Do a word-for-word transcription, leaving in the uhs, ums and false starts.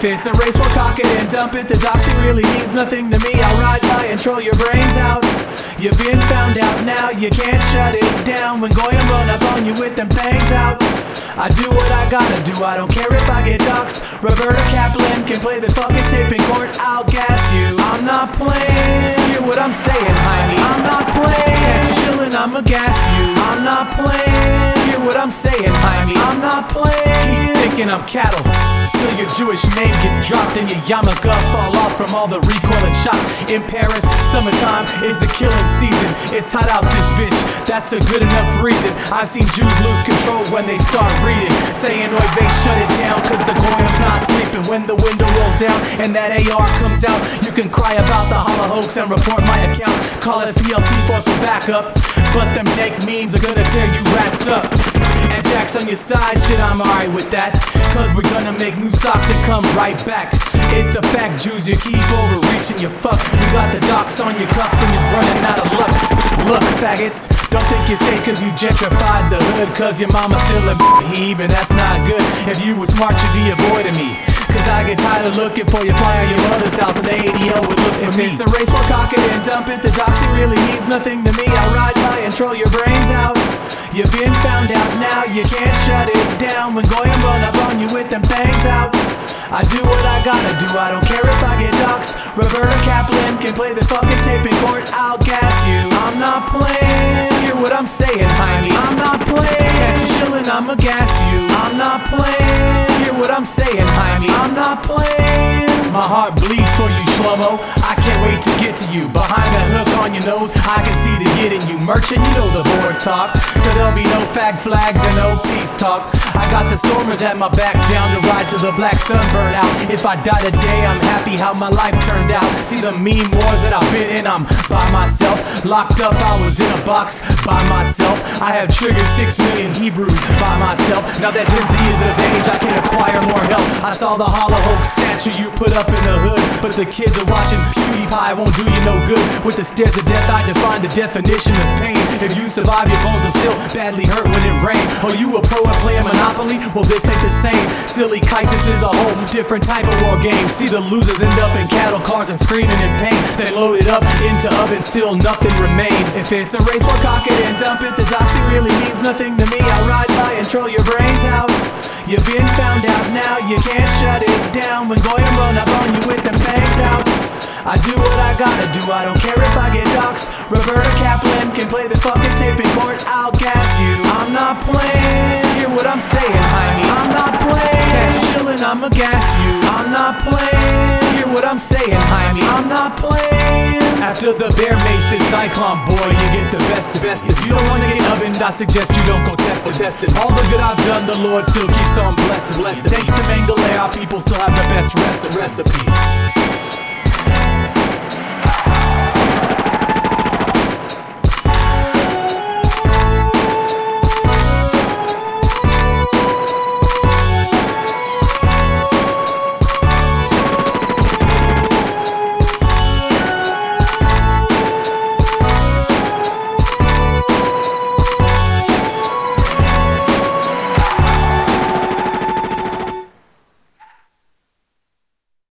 If it's a race, we'll cock it and dump it. The doxy really means nothing to me. I'll ride by and troll your brains out. You've been found out now, you can't shut it down. When Goyim run up on you with them things out, I do what I gotta do, I don't care if I get doxed. Roberta Kaplan can play this fucking tape in court, I'll gas you. I'm not playing, hear what I'm saying, Jaime. I'm not playing, catch you chillin', I'ma gas you. I'm not playing, hear what I'm saying, Jaime. I'm not playing, keep thinking I'm cattle till your Jewish name gets dropped and your yarmulke fall off from all the recoil and shock. In Paris, summertime is the killing season. It's hot out this bitch, that's a good enough reason. I've seen Jews lose control when they start reading, saying oy vey, shut it down, cause the Goyim's not sleeping. When the window rolls down and that A R comes out, you can cry about the holla hoax and report my account. Call us P L C for some backup, but them dank memes are gonna tear you rats up. And Jack's on your side, shit, I'm alright with that, cause we're gonna make new socks and come right back. It's a fact, Jews, you keep overreaching, you fuck. You got the docs on your cucks and you're running out of luck. Look, faggots, don't think you're safe cause you gentrified the hood, cause your mama's still a heeb, and that's not good. If you were smart, you'd be avoiding me, cause I get tired of looking for you fly on your mother's house and the A D O would look for me. If it's a race, we'll cock it and dump it. The doxy really means nothing to me. I'll ride by and troll your brains out. You've been found out now, you can't shut it down. When Goyim run up on you with them things out, I do what I gotta do, I don't care if I get doxed. Roberta Kaplan can play this fucking tape in court, I'll gas you. I'm not playing, hear what I'm saying, Jaime. I'm not playing, catch you chillin', I'ma gas you. I'm not playing, hear what I'm saying, Jaime. I'm not playing. My heart bleeds for you, Shlomo, I can't wait to get to you. Behind that hook on your nose, I can see the get in you. Merchant, you know the boys talk, so there'll be no fag flags and no peace talk. I got the stormers at my back, down to ride till the black sun burn out. If I die today, I'm happy how my life turned out. See the meme wars that I've been in, I'm by myself. Locked up, I was in a box by myself. I have triggered six million Hebrews by myself. Now that Gen Z is of age, I can acquire more help. I saw the hollow hoax statue you put up in the hood, but the kids are watching PewDiePie, won't do you no good. With the stairs of death, I define the definition of pain. If you survive, your bones are still badly hurt when it rains. Or you a pro and play a Monopoly? Well, this ain't the same. Silly kite, this is a whole different type of war game. See the losers end up in cattle cars and screaming in pain. They load it up into ovens, still nothing remains. If it's a race, we'll cock it and dump it. The doxy really means nothing to me. I'll ride by and troll your brains out. You've been found out now, you can't shut it down. When Goyim run up on you with them things out, I do what I gotta do, I don't care if I get doxed. Roberta Kaplan can play this fucking tape in court, I'll gas you. I'm not playing, hear what I'm saying, Jaime. I'm not playing, catch you chillin', I'ma gas you. I'm not playing, hear what I'm saying, Jaime. I'm not playing. After the Bear Mason Cyclone boy, you get the best of best. If you don't wanna get ovened, I suggest you don't go test it, test it. All the good I've done, the Lord still keeps on blessing, blessing. Thanks to Mengele, our people still have the best rest recipes.